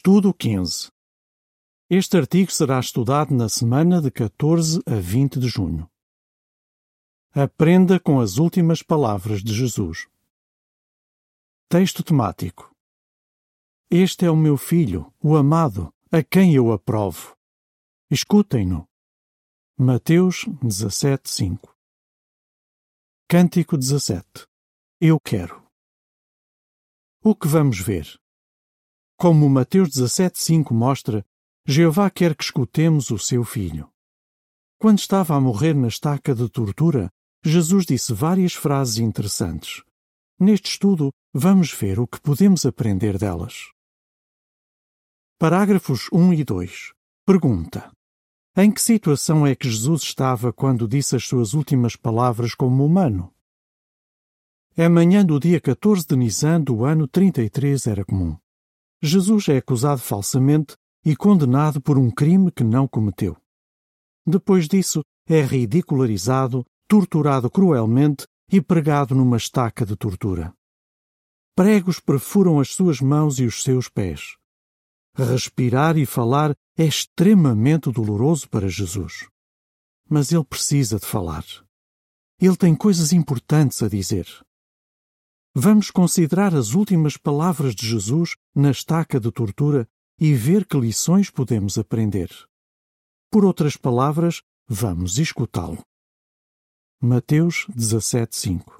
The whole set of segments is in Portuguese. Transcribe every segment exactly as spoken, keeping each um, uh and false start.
Estudo quinze. Este artigo será estudado na semana de catorze a vinte de junho. Aprenda com as últimas palavras de Jesus. Texto temático. Este é o meu filho, o amado, a quem eu aprovo. Escutem-no. Mateus dezassete, cinco. Cântico dezassete. Eu quero. O que vamos ver? Como Mateus dezassete, cinco mostra, Jeová quer que escutemos o seu filho. Quando estava a morrer na estaca de tortura, Jesus disse várias frases interessantes. Neste estudo, vamos ver o que podemos aprender delas. Parágrafos um e dois. Pergunta: em que situação é que Jesus estava quando disse as suas últimas palavras como humano? É manhã do dia catorze de Nisan do ano trinta e três Era Comum. Jesus é acusado falsamente e condenado por um crime que não cometeu. Depois disso, é ridicularizado, torturado cruelmente e pregado numa estaca de tortura. Pregos perfuram as suas mãos e os seus pés. Respirar e falar é extremamente doloroso para Jesus. Mas ele precisa de falar. Ele tem coisas importantes a dizer. Vamos considerar as últimas palavras de Jesus na estaca de tortura e ver que lições podemos aprender. Por outras palavras, vamos escutá-lo. Mateus dezassete, cinco.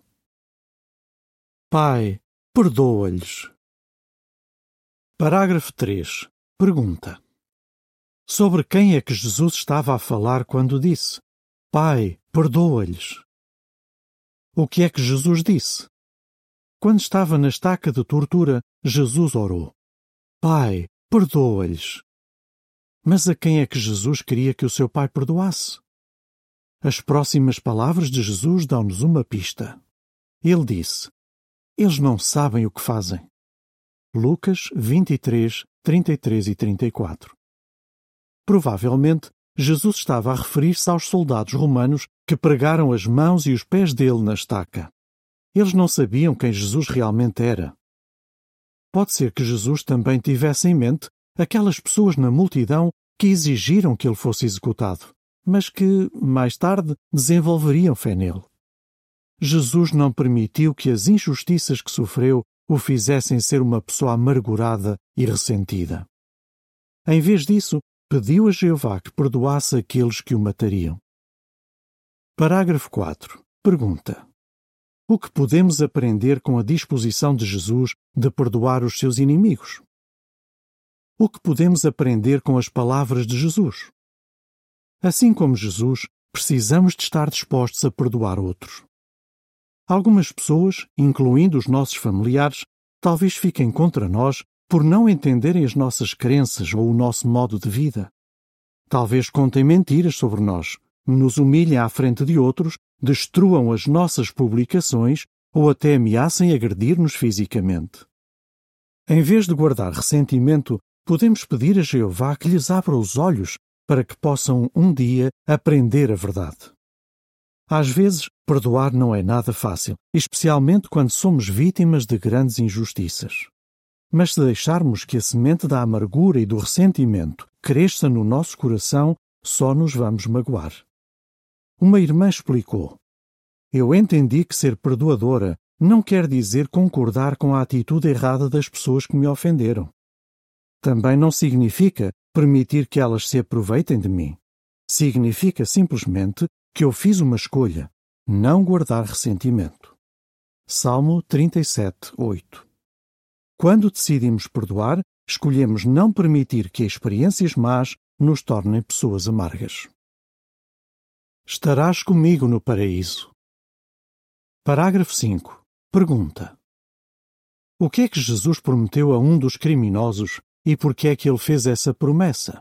Pai, perdoa-lhes. Parágrafo três. Pergunta: sobre quem é que Jesus estava a falar quando disse: Pai, perdoa-lhes? O que é que Jesus disse? Quando estava na estaca de tortura, Jesus orou: Pai, perdoa-lhes. Mas a quem é que Jesus queria que o seu pai perdoasse? As próximas palavras de Jesus dão-nos uma pista. Ele disse: eles não sabem o que fazem. Lucas vinte e três, trinta e três e trinta e quatro. Provavelmente, Jesus estava a referir-se aos soldados romanos que pregaram as mãos e os pés dele na estaca. Eles não sabiam quem Jesus realmente era. Pode ser que Jesus também tivesse em mente aquelas pessoas na multidão que exigiram que ele fosse executado, mas que, mais tarde, desenvolveriam fé nele. Jesus não permitiu que as injustiças que sofreu o fizessem ser uma pessoa amargurada e ressentida. Em vez disso, pediu a Jeová que perdoasse aqueles que o matariam. Parágrafo quatro. Pergunta: o que podemos aprender com a disposição de Jesus de perdoar os seus inimigos? O que podemos aprender com as palavras de Jesus? Assim como Jesus, precisamos de estar dispostos a perdoar outros. Algumas pessoas, incluindo os nossos familiares, talvez fiquem contra nós por não entenderem as nossas crenças ou o nosso modo de vida. Talvez contem mentiras sobre nós, nos humilhem à frente de outros, destruam as nossas publicações ou até ameacem agredir-nos fisicamente. Em vez de guardar ressentimento, podemos pedir a Jeová que lhes abra os olhos para que possam um dia aprender a verdade. Às vezes, perdoar não é nada fácil, especialmente quando somos vítimas de grandes injustiças. Mas se deixarmos que a semente da amargura e do ressentimento cresça no nosso coração, só nos vamos magoar. Uma irmã explicou: eu entendi que ser perdoadora não quer dizer concordar com a atitude errada das pessoas que me ofenderam. Também não significa permitir que elas se aproveitem de mim. Significa simplesmente que eu fiz uma escolha, não guardar ressentimento. Salmo trinta e sete, oito. Quando decidimos perdoar, escolhemos não permitir que experiências más nos tornem pessoas amargas. Estarás comigo no paraíso. Parágrafo cinco. Pergunta: o que é que Jesus prometeu a um dos criminosos e por que é que ele fez essa promessa?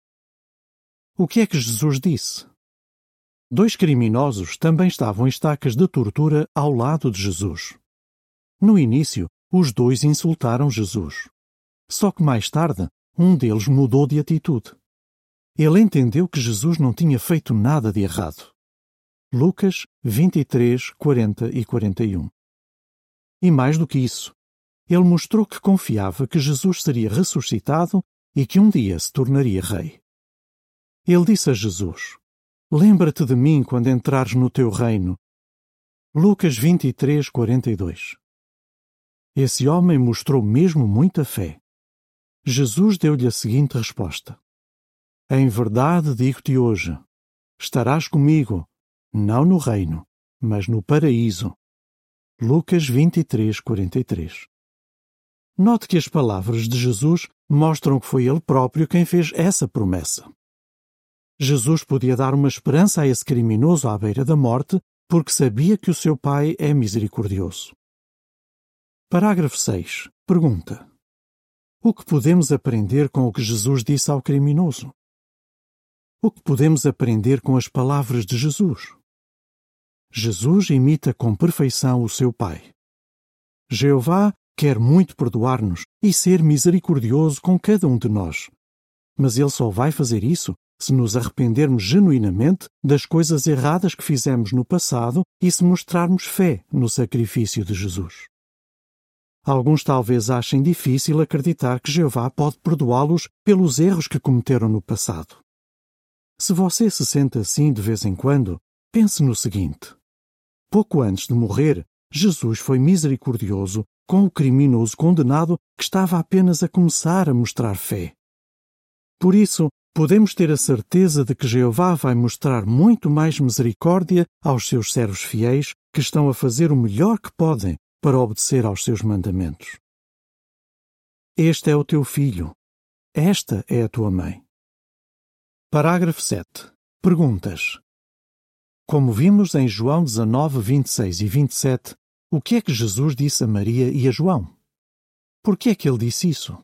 O que é que Jesus disse? Dois criminosos também estavam em estacas de tortura ao lado de Jesus. No início, os dois insultaram Jesus. Só que mais tarde, um deles mudou de atitude. Ele entendeu que Jesus não tinha feito nada de errado. Lucas vinte e três, quarenta e quarenta e um. E mais do que isso, ele mostrou que confiava que Jesus seria ressuscitado e que um dia se tornaria rei. Ele disse a Jesus: Lembra-te de mim quando entrares no teu reino. Lucas vinte e três, quarenta e dois. Esse homem mostrou mesmo muita fé. Jesus deu-lhe a seguinte resposta: Em verdade digo-te hoje, estarás comigo, não no reino, mas no paraíso. Lucas vinte e três, quarenta e três. Note que as palavras de Jesus mostram que foi ele próprio quem fez essa promessa. Jesus podia dar uma esperança a esse criminoso à beira da morte, porque sabia que o seu Pai é misericordioso. Parágrafo seis. Pergunta: O que podemos aprender com o que Jesus disse ao criminoso? O que podemos aprender com as palavras de Jesus? Jesus imita com perfeição o seu Pai. Jeová quer muito perdoar-nos e ser misericordioso com cada um de nós. Mas Ele só vai fazer isso se nos arrependermos genuinamente das coisas erradas que fizemos no passado e se mostrarmos fé no sacrifício de Jesus. Alguns talvez achem difícil acreditar que Jeová pode perdoá-los pelos erros que cometeram no passado. Se você se sente assim de vez em quando, pense no seguinte: pouco antes de morrer, Jesus foi misericordioso com o criminoso condenado que estava apenas a começar a mostrar fé. Por isso, podemos ter a certeza de que Jeová vai mostrar muito mais misericórdia aos seus servos fiéis que estão a fazer o melhor que podem para obedecer aos seus mandamentos. Este é o teu filho. Esta é a tua mãe. Parágrafo sete. Perguntas. Como vimos em João dezanove, vinte e seis e vinte e sete, o que é que Jesus disse a Maria e a João? Por que é que ele disse isso?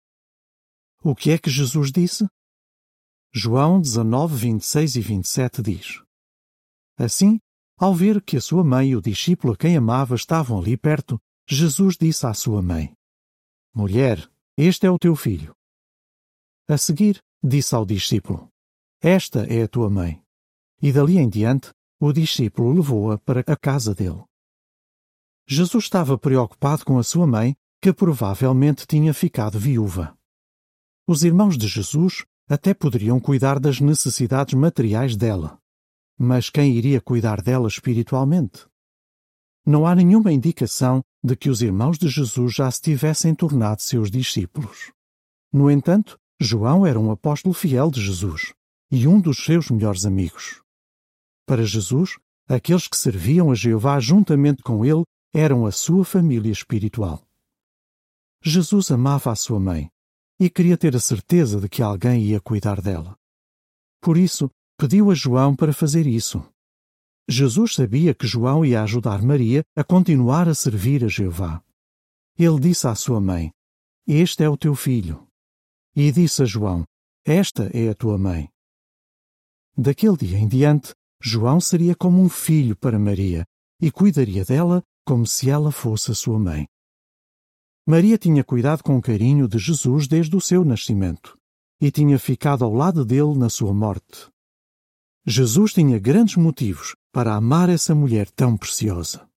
O que é que Jesus disse? João dezanove, vinte e seis e vinte e sete diz: Assim, ao ver que a sua mãe e o discípulo a quem amava estavam ali perto, Jesus disse à sua mãe: Mulher, este é o teu filho. A seguir, disse ao discípulo: Esta é a tua mãe. E dali em diante, o discípulo levou-a para a casa dele. Jesus estava preocupado com a sua mãe, que provavelmente tinha ficado viúva. Os irmãos de Jesus até poderiam cuidar das necessidades materiais dela. Mas quem iria cuidar dela espiritualmente? Não há nenhuma indicação de que os irmãos de Jesus já se tivessem tornado seus discípulos. No entanto, João era um apóstolo fiel de Jesus e um dos seus melhores amigos. Para Jesus, aqueles que serviam a Jeová juntamente com ele eram a sua família espiritual. Jesus amava a sua mãe e queria ter a certeza de que alguém ia cuidar dela. Por isso, pediu a João para fazer isso. Jesus sabia que João ia ajudar Maria a continuar a servir a Jeová. Ele disse à sua mãe: Este é o teu filho. E disse a João: Esta é a tua mãe. Daquele dia em diante, João seria como um filho para Maria e cuidaria dela como se ela fosse a sua mãe. Maria tinha cuidado com carinho de Jesus desde o seu nascimento e tinha ficado ao lado dele na sua morte. Jesus tinha grandes motivos para amar essa mulher tão preciosa.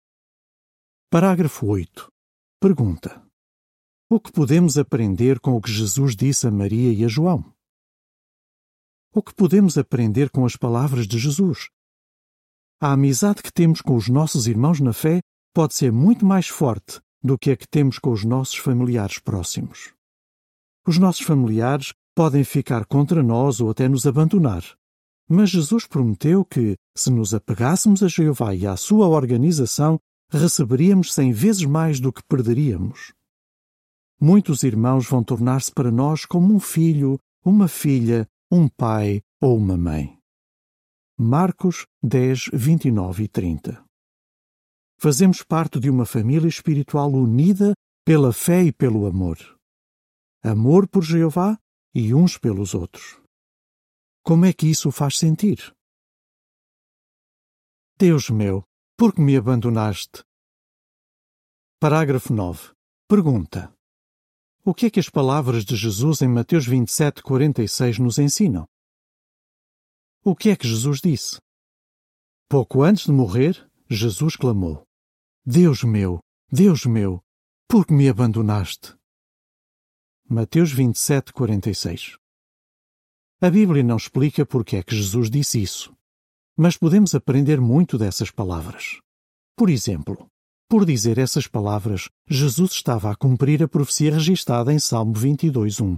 Parágrafo oito. Pergunta: O que podemos aprender com o que Jesus disse a Maria e a João? O que podemos aprender com as palavras de Jesus? A amizade que temos com os nossos irmãos na fé pode ser muito mais forte do que a que temos com os nossos familiares próximos. Os nossos familiares podem ficar contra nós ou até nos abandonar, mas Jesus prometeu que, se nos apegássemos a Jeová e à sua organização, receberíamos cem vezes mais do que perderíamos. Muitos irmãos vão tornar-se para nós como um filho, uma filha, um pai ou uma mãe. Marcos dez, vinte e nove e trinta. Fazemos parte de uma família espiritual unida pela fé e pelo amor. Amor por Jeová e uns pelos outros. Como é que isso faz sentir? Deus meu, por que me abandonaste? Parágrafo nove. Pergunta: O que é que as palavras de Jesus em Mateus vinte e sete, quarenta e seis nos ensinam? O que é que Jesus disse? Pouco antes de morrer, Jesus clamou: Deus meu, Deus meu, por que me abandonaste? Mateus vinte e sete, quarenta e seis. A Bíblia não explica porque é que Jesus disse isso, mas podemos aprender muito dessas palavras. Por exemplo, por dizer essas palavras, Jesus estava a cumprir a profecia registada em Salmo vinte e dois, um.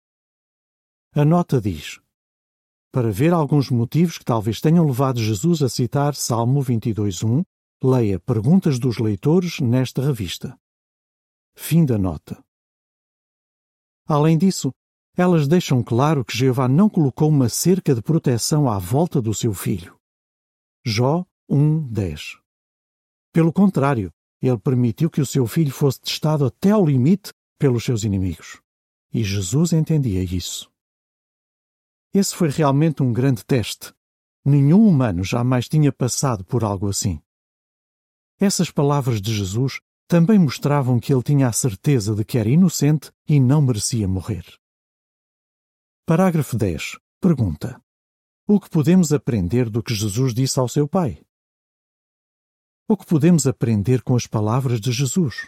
A nota diz: para ver alguns motivos que talvez tenham levado Jesus a citar Salmo vinte e dois, um, leia Perguntas dos Leitores nesta revista. Fim da nota. Além disso, elas deixam claro que Jeová não colocou uma cerca de proteção à volta do seu filho. Jó um, dez. Pelo contrário, ele permitiu que o seu filho fosse testado até ao limite pelos seus inimigos. E Jesus entendia isso. Esse foi realmente um grande teste. Nenhum humano jamais tinha passado por algo assim. Essas palavras de Jesus também mostravam que ele tinha a certeza de que era inocente e não merecia morrer. Parágrafo dez. Pergunta: o que podemos aprender do que Jesus disse ao seu Pai? O que podemos aprender com as palavras de Jesus?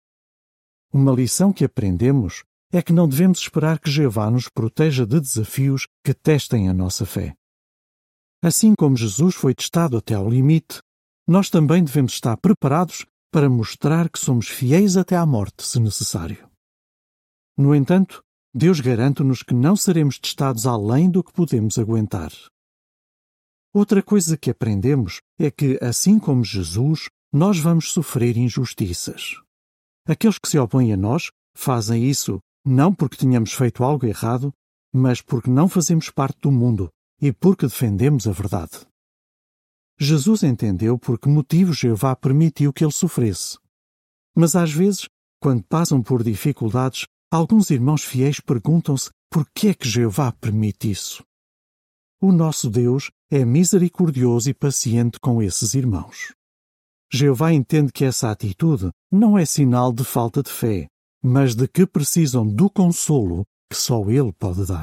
Uma lição que aprendemos é que não devemos esperar que Jeová nos proteja de desafios que testem a nossa fé. Assim como Jesus foi testado até ao limite, nós também devemos estar preparados para mostrar que somos fiéis até à morte, se necessário. No entanto, Deus garante-nos que não seremos testados além do que podemos aguentar. Outra coisa que aprendemos é que, assim como Jesus, nós vamos sofrer injustiças. Aqueles que se opõem a nós fazem isso não porque tenhamos feito algo errado, mas porque não fazemos parte do mundo e porque defendemos a verdade. Jesus entendeu por que motivo Jeová permitiu que ele sofresse. Mas às vezes, quando passam por dificuldades, alguns irmãos fiéis perguntam-se por que é que Jeová permite isso. O nosso Deus é misericordioso e paciente com esses irmãos. Jeová entende que essa atitude não é sinal de falta de fé, mas de que precisam do consolo que só Ele pode dar.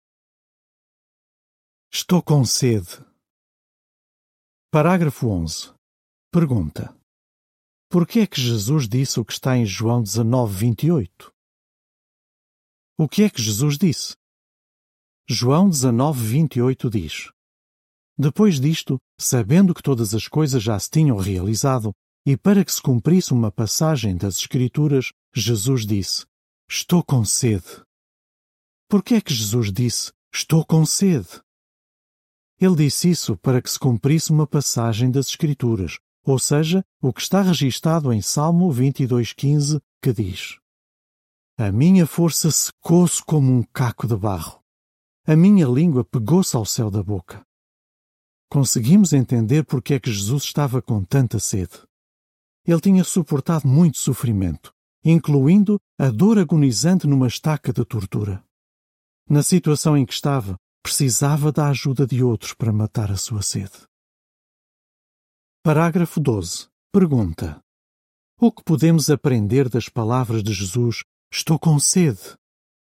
Estou com sede. Parágrafo onze. Pergunta: por que é que Jesus disse o que está em João dezanove, vinte e oito? O que é que Jesus disse? João dezanove, vinte e oito diz: depois disto, sabendo que todas as coisas já se tinham realizado, e para que se cumprisse uma passagem das Escrituras, Jesus disse: estou com sede. Por que é que Jesus disse: estou com sede? Ele disse isso para que se cumprisse uma passagem das Escrituras, ou seja, o que está registado em Salmo vinte e dois, quinze, que diz: a minha força secou-se como um caco de barro. A minha língua pegou-se ao céu da boca. Conseguimos entender porque é que Jesus estava com tanta sede. Ele tinha suportado muito sofrimento, incluindo a dor agonizante numa estaca de tortura. Na situação em que estava, precisava da ajuda de outros para matar a sua sede. Parágrafo doze. Pergunta: o que podemos aprender das palavras de Jesus: estou com sede?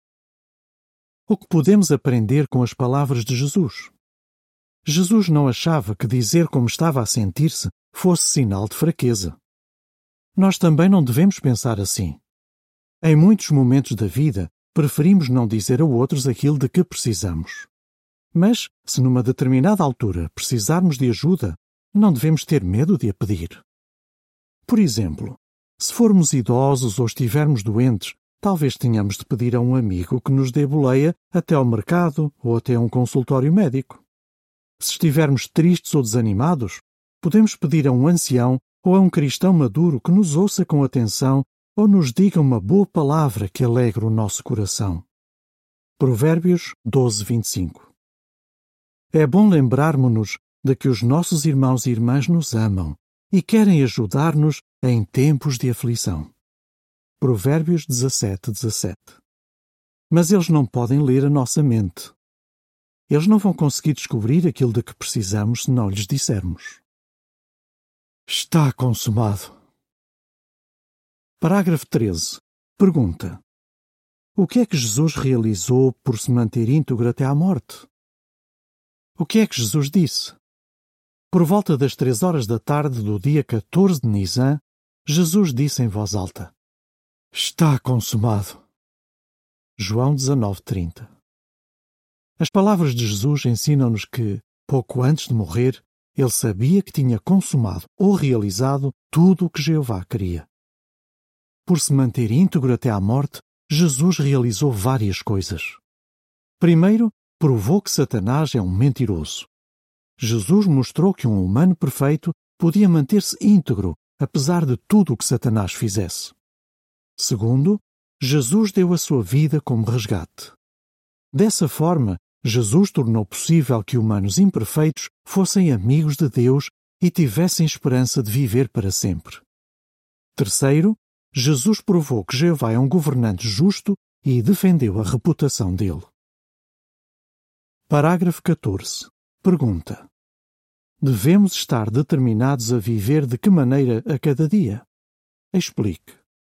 O que podemos aprender com as palavras de Jesus? Jesus não achava que dizer como estava a sentir-se fosse sinal de fraqueza. Nós também não devemos pensar assim. Em muitos momentos da vida, preferimos não dizer a outros aquilo de que precisamos. Mas, se numa determinada altura precisarmos de ajuda, não devemos ter medo de a pedir. Por exemplo, se formos idosos ou estivermos doentes, talvez tenhamos de pedir a um amigo que nos dê boleia até ao mercado ou até a um consultório médico. Se estivermos tristes ou desanimados, podemos pedir a um ancião ou a um cristão maduro que nos ouça com atenção ou nos diga uma boa palavra que alegre o nosso coração. Provérbios doze, vinte e cinco. É bom lembrarmos-nos de que os nossos irmãos e irmãs nos amam e querem ajudar-nos em tempos de aflição. Provérbios dezassete, dezassete. Mas eles não podem ler a nossa mente. Eles não vão conseguir descobrir aquilo de que precisamos se não lhes dissermos. Está consumado. Parágrafo treze. Pergunta: o que é que Jesus realizou por se manter íntegro até à morte? O que é que Jesus disse? Por volta das três horas da tarde do dia catorze de Nisan, Jesus disse em voz alta: está consumado. João dezanove, trinta. As palavras de Jesus ensinam-nos que, pouco antes de morrer, ele sabia que tinha consumado ou realizado tudo o que Jeová queria. Por se manter íntegro até à morte, Jesus realizou várias coisas. Primeiro, provou que Satanás é um mentiroso. Jesus mostrou que um humano perfeito podia manter-se íntegro, apesar de tudo o que Satanás fizesse. Segundo, Jesus deu a sua vida como resgate. Dessa forma, Jesus tornou possível que humanos imperfeitos fossem amigos de Deus e tivessem esperança de viver para sempre. Terceiro, Jesus provou que Jeová é um governante justo e defendeu a reputação dele. Parágrafo catorze. Pergunta: devemos estar determinados a viver de que maneira a cada dia? Explique.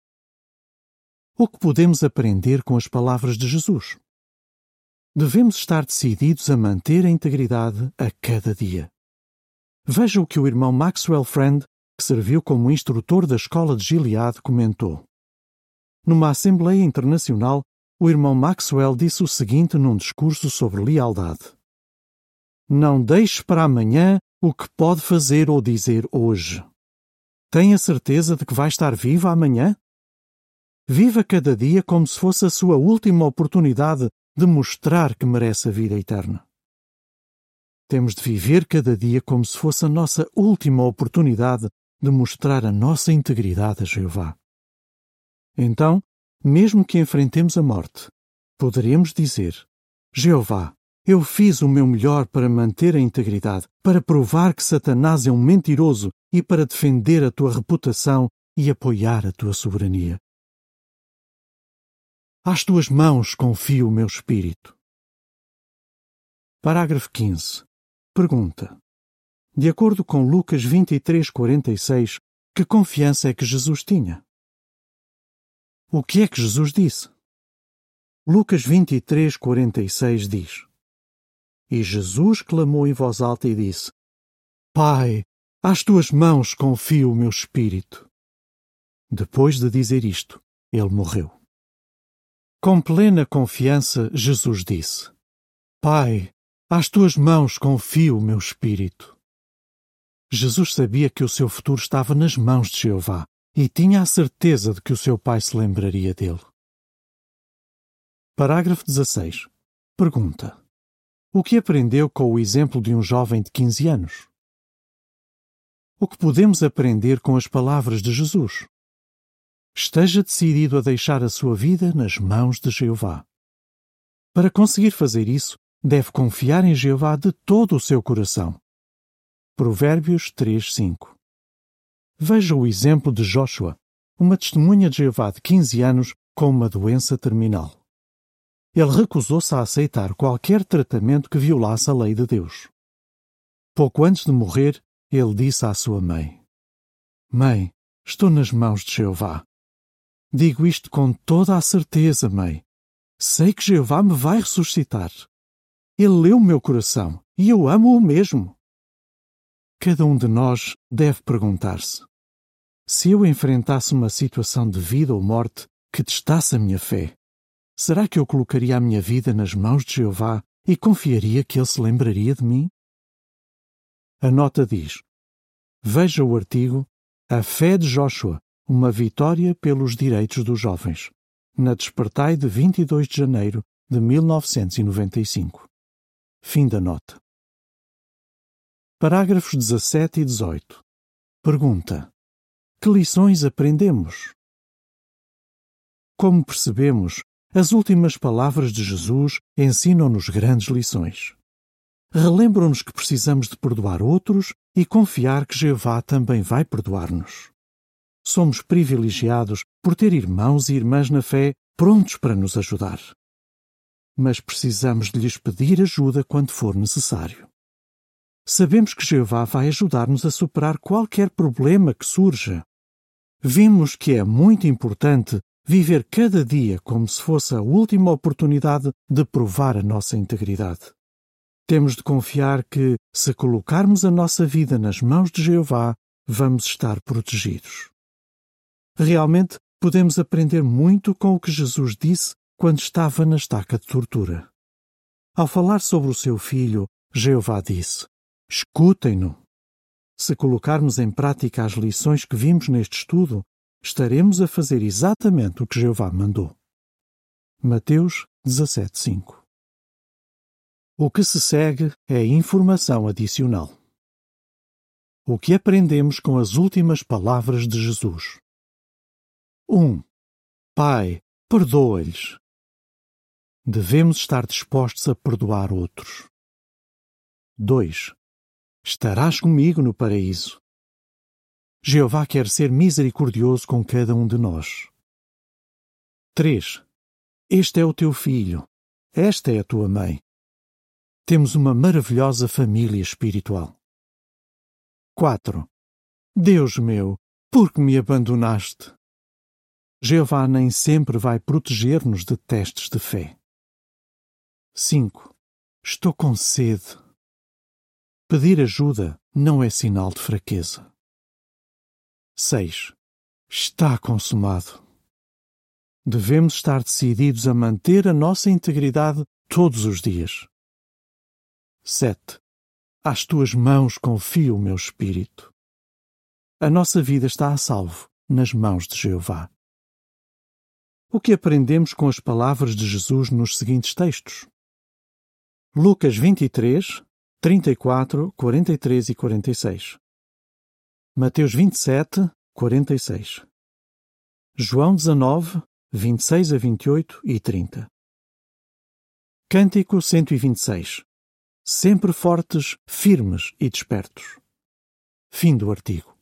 O que podemos aprender com as palavras de Jesus? Devemos estar decididos a manter a integridade a cada dia. Veja o que o irmão Maxwell Friend, que serviu como instrutor da Escola de Gilead, comentou. Numa Assembleia Internacional, o irmão Maxwell disse o seguinte num discurso sobre lealdade: não deixe para amanhã o que pode fazer ou dizer hoje. Tem a certeza de que vai estar vivo amanhã? Viva cada dia como se fosse a sua última oportunidade de mostrar que merece a vida eterna. Temos de viver cada dia como se fosse a nossa última oportunidade de mostrar a nossa integridade a Jeová. Então, mesmo que enfrentemos a morte, poderemos dizer: Jeová, eu fiz o meu melhor para manter a integridade, para provar que Satanás é um mentiroso e para defender a tua reputação e apoiar a tua soberania. Às tuas mãos confio o meu espírito. Parágrafo quinze. Pergunta: de acordo com Lucas vinte e três, quarenta e seis, que confiança é que Jesus tinha? O que é que Jesus disse? Lucas vinte e três, quarenta e seis diz: e Jesus clamou em voz alta e disse: Pai, às tuas mãos confio o meu espírito. Depois de dizer isto, ele morreu. Com plena confiança, Jesus disse: Pai, às tuas mãos confio o meu espírito. Jesus sabia que o seu futuro estava nas mãos de Jeová e tinha a certeza de que o seu pai se lembraria dele. Parágrafo dezasseis. Pergunta: o que aprendeu com o exemplo de um jovem de quinze anos? O que podemos aprender com as palavras de Jesus? Esteja decidido a deixar a sua vida nas mãos de Jeová. Para conseguir fazer isso, deve confiar em Jeová de todo o seu coração. Provérbios três, cinco. Veja o exemplo de Joshua, uma testemunha de Jeová de quinze anos com uma doença terminal. Ele recusou-se a aceitar qualquer tratamento que violasse a lei de Deus. Pouco antes de morrer, ele disse à sua mãe: Mãe, estou nas mãos de Jeová. Digo isto com toda a certeza, mãe. Sei que Jeová me vai ressuscitar. Ele leu o meu coração e eu amo-o mesmo. Cada um de nós deve perguntar-se: se eu enfrentasse uma situação de vida ou morte que testasse a minha fé, será que eu colocaria a minha vida nas mãos de Jeová e confiaria que Ele se lembraria de mim? A nota diz: veja o artigo A Fé de Joshua, uma vitória pelos direitos dos jovens, na Despertai de vinte e dois de janeiro de mil novecentos e noventa e cinco. Fim da nota. Parágrafos dezassete e dezoito. Pergunta: que lições aprendemos? Como percebemos, as últimas palavras de Jesus ensinam-nos grandes lições. Relembram-nos que precisamos de perdoar outros e confiar que Jeová também vai perdoar-nos. Somos privilegiados por ter irmãos e irmãs na fé prontos para nos ajudar. Mas precisamos de lhes pedir ajuda quando for necessário. Sabemos que Jeová vai ajudar-nos a superar qualquer problema que surja. Vimos que é muito importante viver cada dia como se fosse a última oportunidade de provar a nossa integridade. Temos de confiar que, se colocarmos a nossa vida nas mãos de Jeová, vamos estar protegidos. Realmente, podemos aprender muito com o que Jesus disse quando estava na estaca de tortura. Ao falar sobre o seu filho, Jeová disse: escutem-no. Se colocarmos em prática as lições que vimos neste estudo, estaremos a fazer exatamente o que Jeová mandou. Mateus dezassete, cinco. O que se segue é informação adicional. O que aprendemos com as últimas palavras de Jesus? um. Pai, perdoa-lhes. Devemos estar dispostos a perdoar outros. dois. Estarás comigo no paraíso. Jeová quer ser misericordioso com cada um de nós. três. Este é o teu filho. Esta é a tua mãe. Temos uma maravilhosa família espiritual. quatro. Deus meu, por que me abandonaste? Jeová nem sempre vai proteger-nos de testes de fé. cinco. Estou com sede. Pedir ajuda não é sinal de fraqueza. seis. Está consumado. Devemos estar decididos a manter a nossa integridade todos os dias. sete. Às tuas mãos confio o meu espírito. A nossa vida está a salvo nas mãos de Jeová. O que aprendemos com as palavras de Jesus nos seguintes textos? Lucas vinte e três, trinta e quatro, quarenta e três e quarenta e seis. Mateus vinte e sete, quarenta e seis. João dezanove, vinte e seis a vinte e oito e trinta. Cântico cento e vinte e seis. Sempre fortes, firmes e despertos. Fim do artigo.